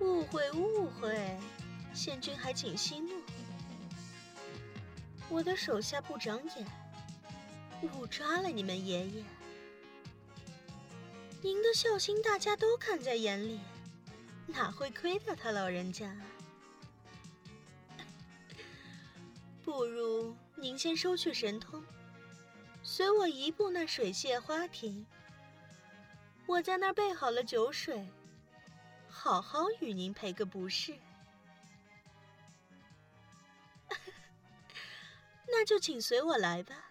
误会误会，宪君还请息怒。我的手下不长眼，误抓了你们爷爷。您的孝心大家都看在眼里，哪会亏待他老人家？不如您先收去神通，随我移步那水榭花亭。我在那儿备好了酒水，好好与您赔个不是。那就请随我来吧。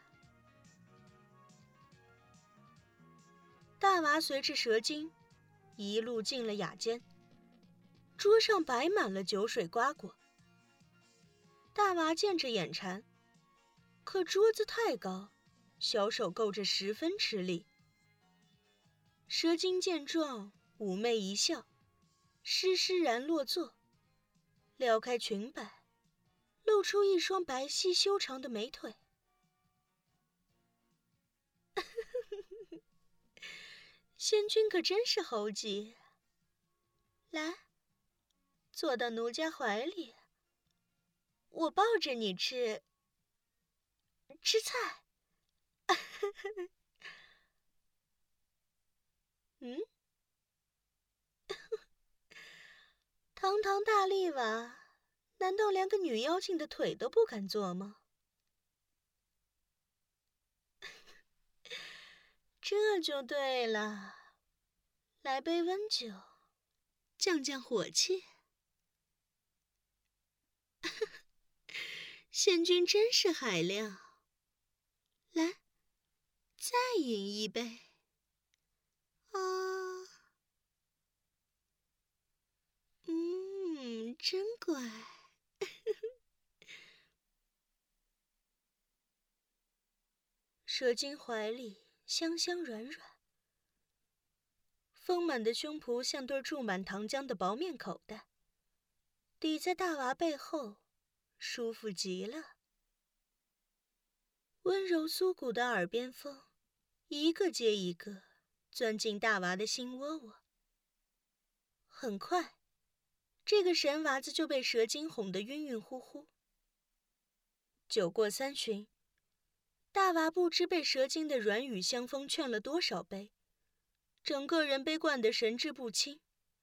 大娃随着蛇精一路进了雅间，桌上摆满了酒水瓜果。大娃见着眼馋，可桌子太高，小手够着十分吃力。蛇精见状，妩媚一笑，施施然落座，撩开裙摆，露出一双白皙修长的美腿。仙君可真是猴急，来，坐到奴家怀里，我抱着你吃菜。嗯，堂堂大力娃，难道连个女妖精的腿都不敢坐吗？这就对了，来杯温酒，降降火气。仙君真是海量，来，再饮一杯。真乖。蛇精怀里香香软软，丰满的胸脯像对注满糖浆的薄面口袋，抵在大娃背后，舒服极了。温柔酥骨的耳边风，一个接一个钻进大娃的心窝窝。很快，这个神娃子就被蛇精哄得晕晕乎乎。酒过三巡，大娃不知被蛇精的软语香风劝了多少杯，整个人被灌得神志不清。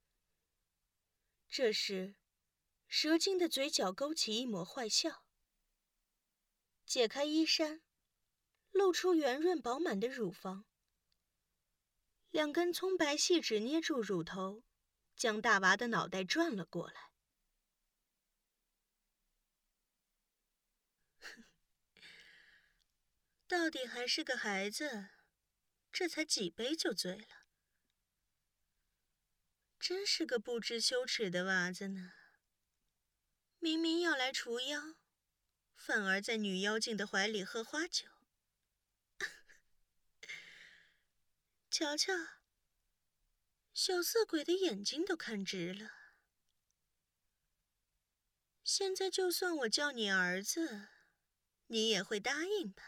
这时，蛇精的嘴角勾起一抹坏笑，解开衣衫，露出圆润饱满的乳房，两根葱白细指捏住乳头，将大娃的脑袋转了过来。到底还是个孩子，这才几杯就醉了。真是个不知羞耻的娃子呢！明明要来除妖，反而在女妖精的怀里喝花酒。瞧瞧，小色鬼的眼睛都看直了。现在就算我叫你儿子，你也会答应吧？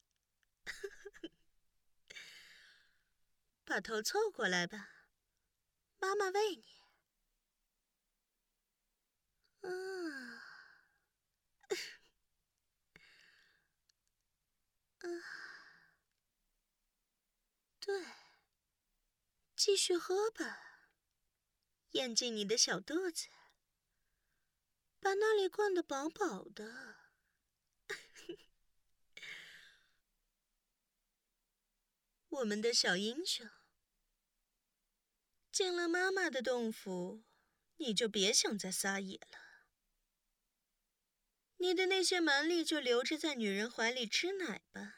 把头凑过来吧，妈妈喂你。对，继续喝吧，咽进你的小肚子，把那里灌得饱饱的。我们的小英雄，进了妈妈的洞府，你就别想再撒野了。你的那些蛮力就留着在女人怀里吃奶吧。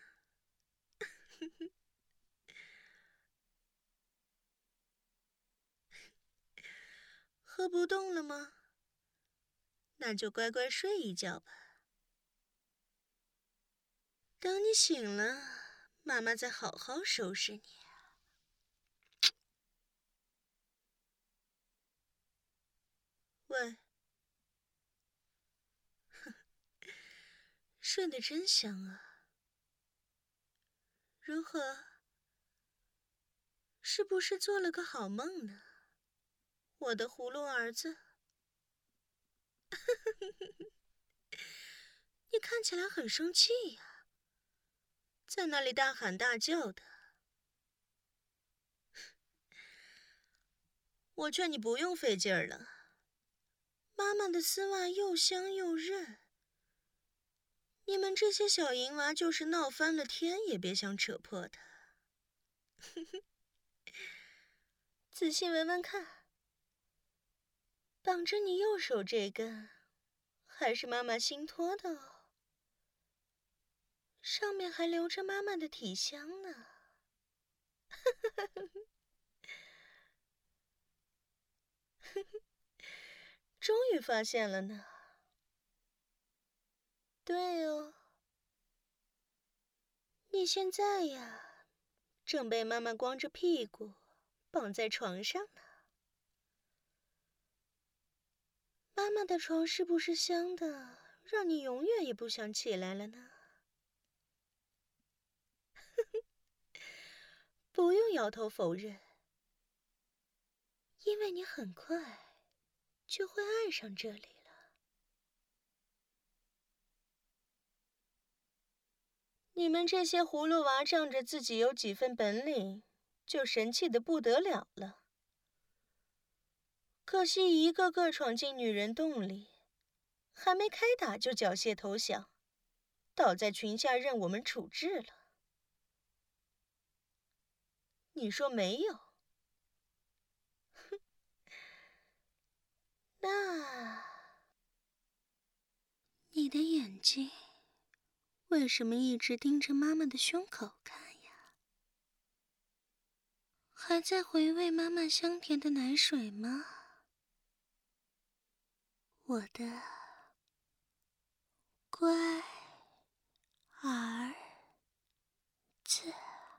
喝不动了吗？那就乖乖睡一觉吧。等你醒了，妈妈再好好收拾你。喂，睡得真香啊。如何？是不是做了个好梦呢？我的葫芦儿子。 你看起来很生气呀，在那里大喊大叫的。我劝你不用费劲儿了，妈妈的丝袜又香又韧。你们这些小淫娃就是闹翻了天也别想扯破它。仔细闻闻看，绑着你右手这根还是妈妈新脱的哦，上面还留着妈妈的体香呢。终于发现了呢。对哦，你现在呀，正被妈妈光着屁股绑在床上呢。妈妈的床是不是香的，让你永远也不想起来了呢？不用摇头否认，因为你很快就会爱上这里了。你们这些葫芦娃仗着自己有几分本领，就神气得不得了了。可惜一个个闯进女人洞里，还没开打就缴械投降，倒在裙下任我们处置了。你说没有？哼，那你的眼睛为什么一直盯着妈妈的胸口看呀？还在回味妈妈香甜的奶水吗？我的乖儿子。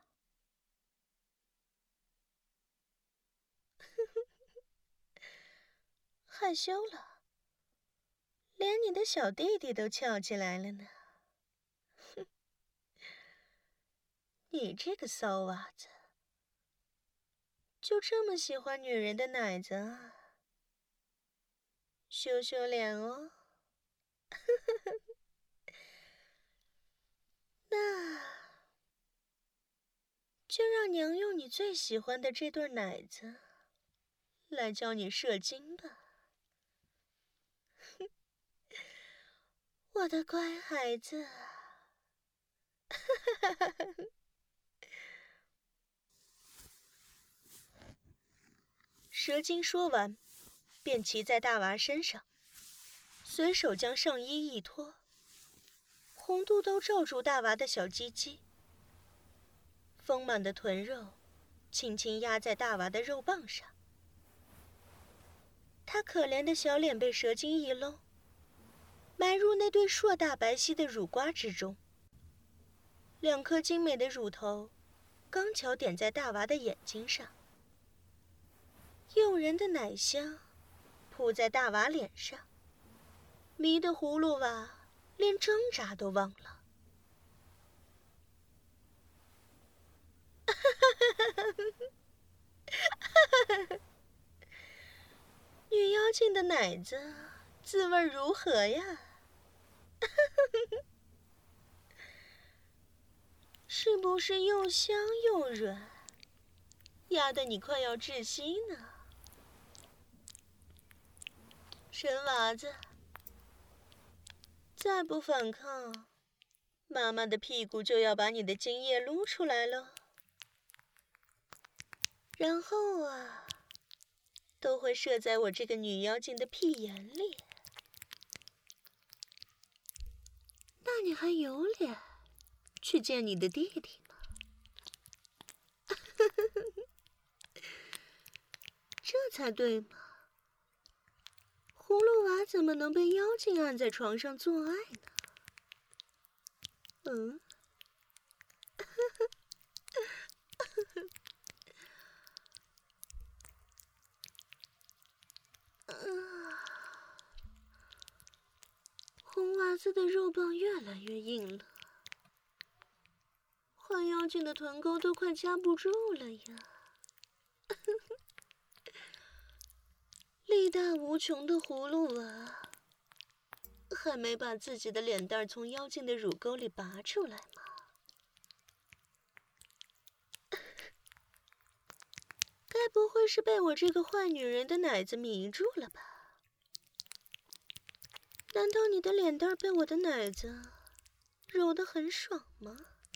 害羞了，连你的小弟弟都翘起来了呢。哼，你这个骚娃子，就这么喜欢女人的奶子啊？羞羞脸哦。那就让娘用你最喜欢的这对奶子来教你射精吧。我的乖孩子。蛇精说完，便骑在大娃身上，随手将上衣一脱，红肚兜罩住大娃的小鸡鸡，丰满的臀肉轻轻压在大娃的肉棒上。他可怜的小脸被蛇精一搂，埋入那对硕大白皙的乳瓜之中。两颗精美的乳头刚巧点在大娃的眼睛上，诱人的奶香扑在大娃脸上，迷得葫芦娃连挣扎都忘了。女妖精的奶子滋味如何呀？是不是又香又软，压得你快要窒息呢？神娃子，再不反抗，妈妈的屁股就要把你的精液撸出来了。然后啊，都会射在我这个女妖精的屁眼里。那你还有脸去见你的弟弟吗？这才对嘛！葫芦娃怎么能被妖精按在床上做爱呢？嗯？红娃子的肉棒越来越硬了，换妖精的臀沟都快夹不住了呀！力大无穷的葫芦娃还没把自己的脸蛋从妖精的乳沟里拔出来吗？该不会是被我这个坏女人的奶子迷住了吧？难道你的脸蛋被我的奶子揉得很爽吗？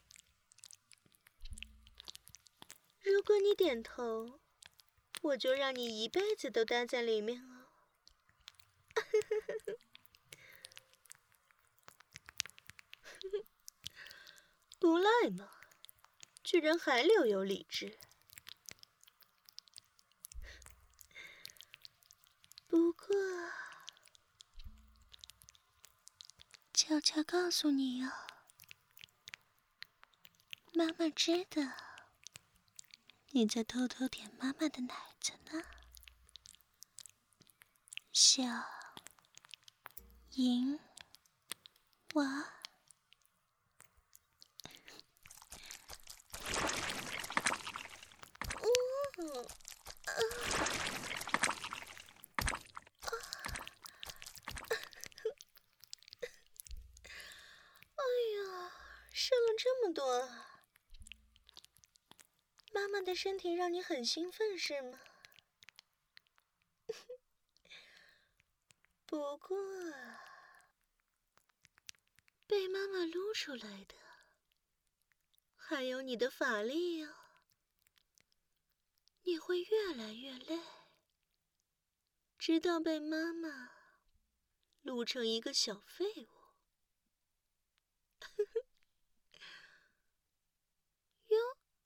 如果你点头，我就让你一辈子都待在里面哦。不赖嘛，居然还留有理智。不过，悄悄告诉你哦，妈妈知道你在偷偷舔妈妈的奶子呢，小银娃。射了这么多啊！妈妈的身体让你很兴奋是吗？不过，被妈妈撸出来的还有你的法力哦，你会越来越累，直到被妈妈撸成一个小废物。哟，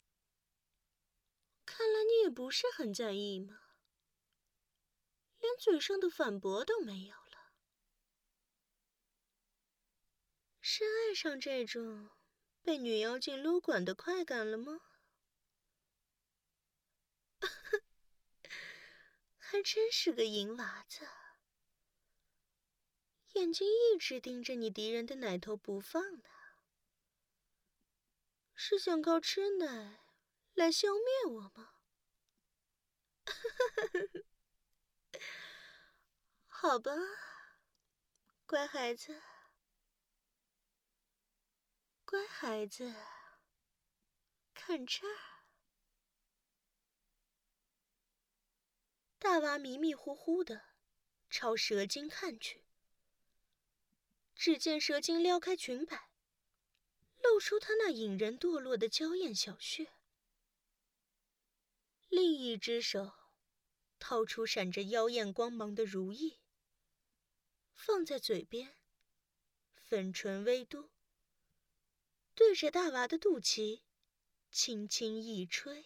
看来你也不是很在意嘛，连嘴上的反驳都没有了。是爱上这种被女妖精撸管的快感了吗？还真是个淫娃子，眼睛一直盯着你敌人的奶头不放呢。是想靠吃奶来消灭我吗？好吧，乖孩子，乖孩子，看这儿。大娃迷迷糊糊的朝蛇精看去，只见蛇精撩开裙摆，露出她那引人堕落的娇艳小穴，另一只手掏出闪着妖艳光芒的如意，放在嘴边，粉唇微嘟，对着大娃的肚脐轻轻一吹。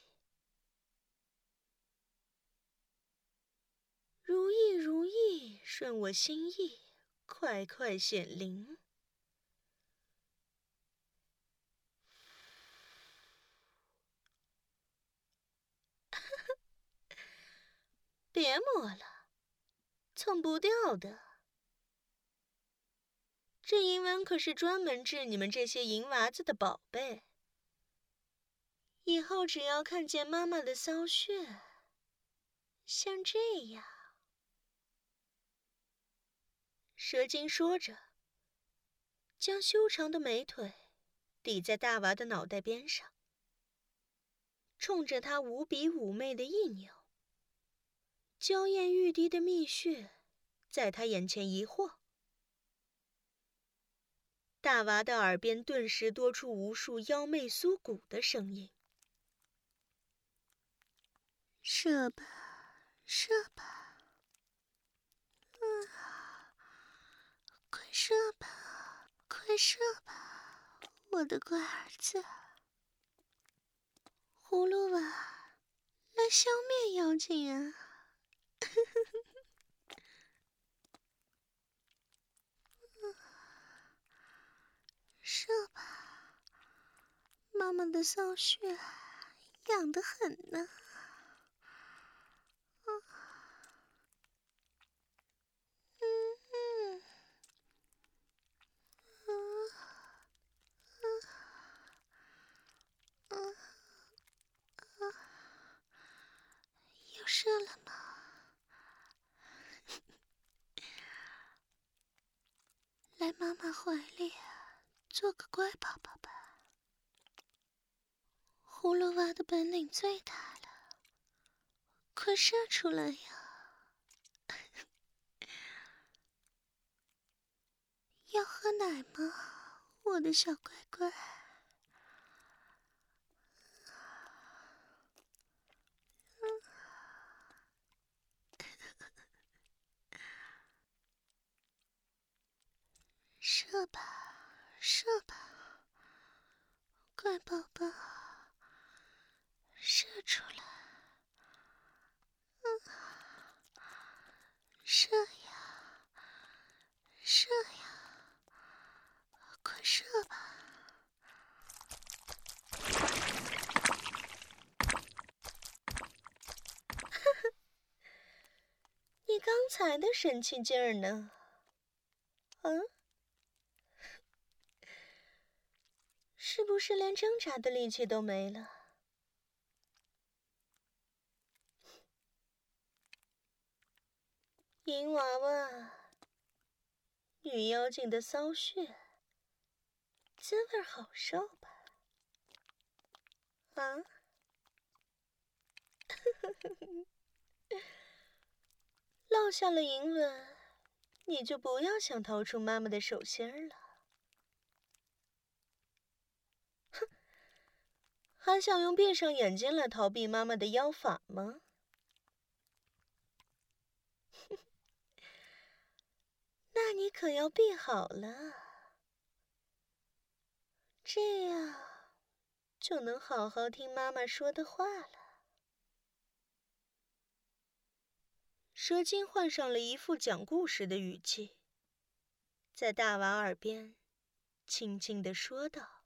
如意如意，顺我心意，快快显灵。别摸了，蹭不掉的。这银纹可是专门治你们这些淫娃子的宝贝。以后只要看见妈妈的骚穴，像这样。蛇精说着，将修长的美腿抵在大娃的脑袋边上，冲着他无比妩媚的一扭，娇艳欲滴的蜜穴在他眼前一晃，大娃的耳边顿时多出无数妖媚酥骨的声音。射吧，射吧，快射吧，快射吧，我的乖儿子！葫芦娃，来消灭妖精啊！射吧，妈妈的骚穴痒得很呢。又射了吗？ 怀里做个乖宝宝吧。葫芦娃的本领最大了，快射出来呀！要喝奶吗，我的小乖乖？射吧，射吧，乖宝宝，射出来！射呀，射呀，快射吧！你刚才的神气劲儿呢？是不是连挣扎的力气都没了？银娃娃，女妖精的骚穴，滋味好受吧？落下了银吻，你就不要想逃出妈妈的手心了。哼，还想用闭上眼睛来逃避妈妈的妖法吗？那你可要闭好了，这样就能好好听妈妈说的话了。蛇精换上了一副讲故事的语气，在大娃耳边轻轻地说道：“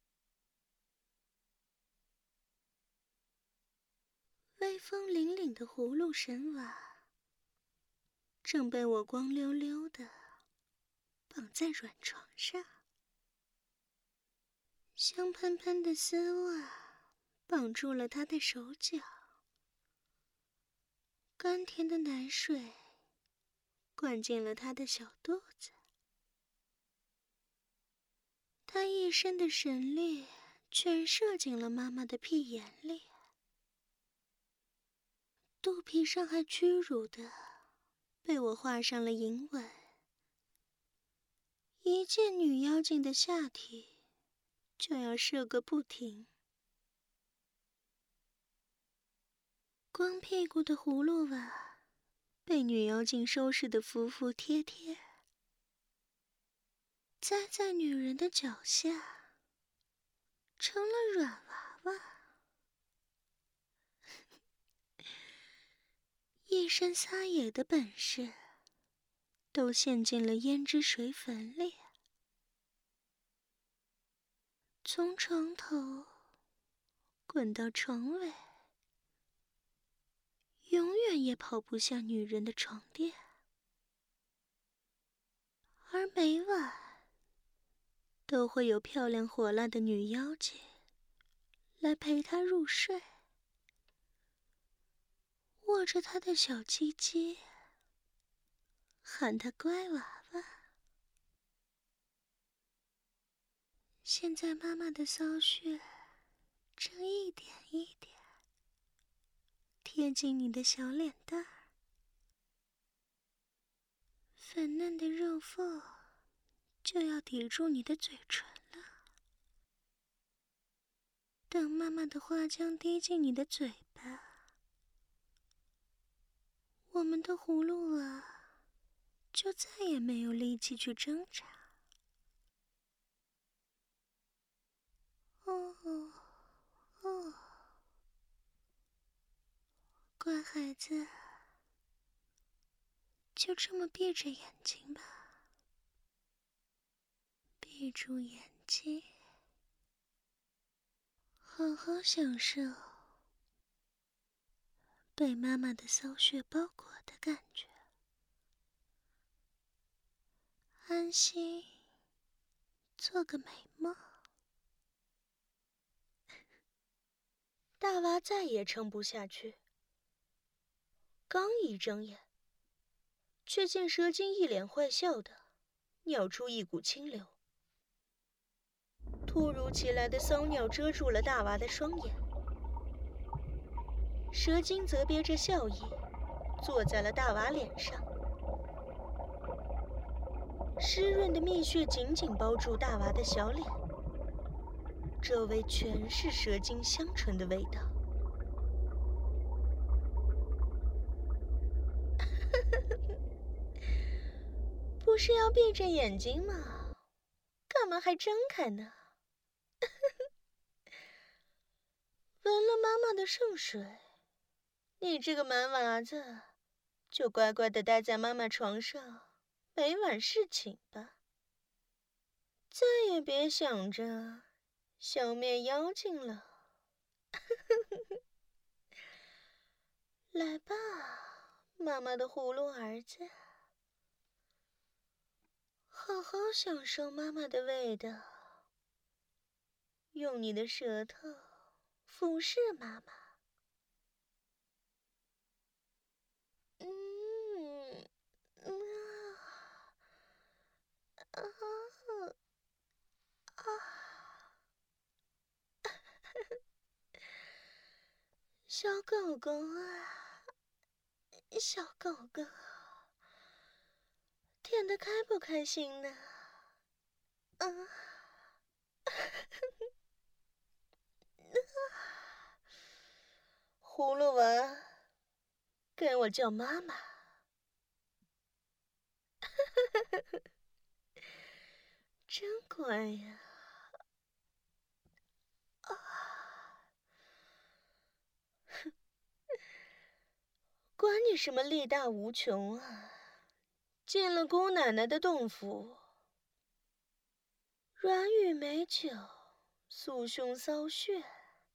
威风凛凛的葫芦神娃，正被我光溜溜的绑在软床上，香喷喷的丝袜绑住了他的手脚，甘甜的奶水灌进了他的小肚子。他一身的神力全射进了妈妈的屁眼里，肚皮上还屈辱的被我画上了银纹。一见女妖精的下体就要射个不停。光屁股的葫芦娃被女妖精收拾得服服帖帖，栽在女人的脚下，成了软娃娃，一身撒野的本事都陷进了胭脂水粉里，从床头滚到床尾，永远也跑不下女人的床垫。而每晚都会有漂亮火辣的女妖精来陪他入睡，握着他的小鸡鸡，喊他乖娃娃。现在妈妈的骚穴正一点一点贴近你的小脸蛋儿，粉嫩的肉缝就要抵住你的嘴唇了。等妈妈的花浆滴进你的嘴巴，我们的葫芦娃就再也没有力气去挣扎。哦，乖孩子，就这么闭着眼睛吧，闭住眼睛，好好享受被妈妈的骚穴包裹的感觉，安心做个美梦。大娃再也撑不下去，刚一睁眼，却见蛇精一脸坏笑的尿出一股清流。突如其来的骚尿遮住了大娃的双眼，蛇精则憋着笑意，坐在了大娃脸上。湿润的蜜穴紧紧包住大娃的小脸，周围全是蛇精香醇的味道。不是要闭着眼睛吗？干嘛还睁开呢？闻了妈妈的圣水，你这个蛮娃子，就乖乖地待在妈妈床上，每晚侍寝吧。再也别想着消灭妖精了。来吧，妈妈的葫芦儿子，好好享受妈妈的味道，用你的舌头服侍妈妈。小狗狗啊，小狗狗，舔得开不开心呢？葫芦娃，给我叫妈妈。真乖呀！管你什么力大无穷啊！进了姑奶奶的洞府，软语美酒，酥胸骚穴。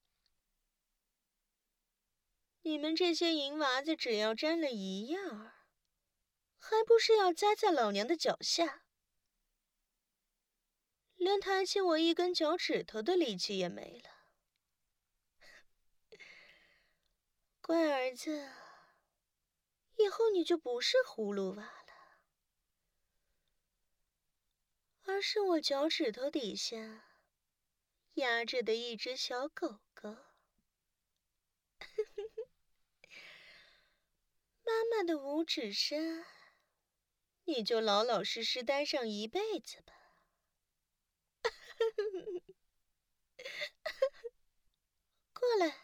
你们这些淫娃子，只要沾了一样儿，还不是要栽在老娘的脚下？连抬起我一根脚趾头的力气也没了。乖儿子，以后你就不是葫芦娃了，而是我脚趾头底下压着的一只小狗狗。妈妈的五指山，你就老老实实待上一辈子吧。过来，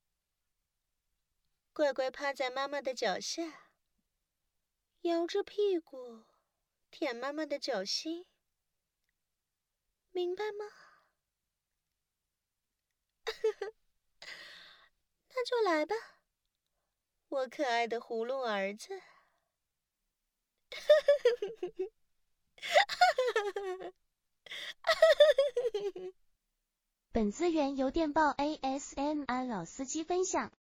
乖乖趴在妈妈的脚下，摇着屁股舔妈妈的脚心，明白吗？那就来吧，我可爱的葫芦儿子。 本资源由电报 ASMR 老司机分享。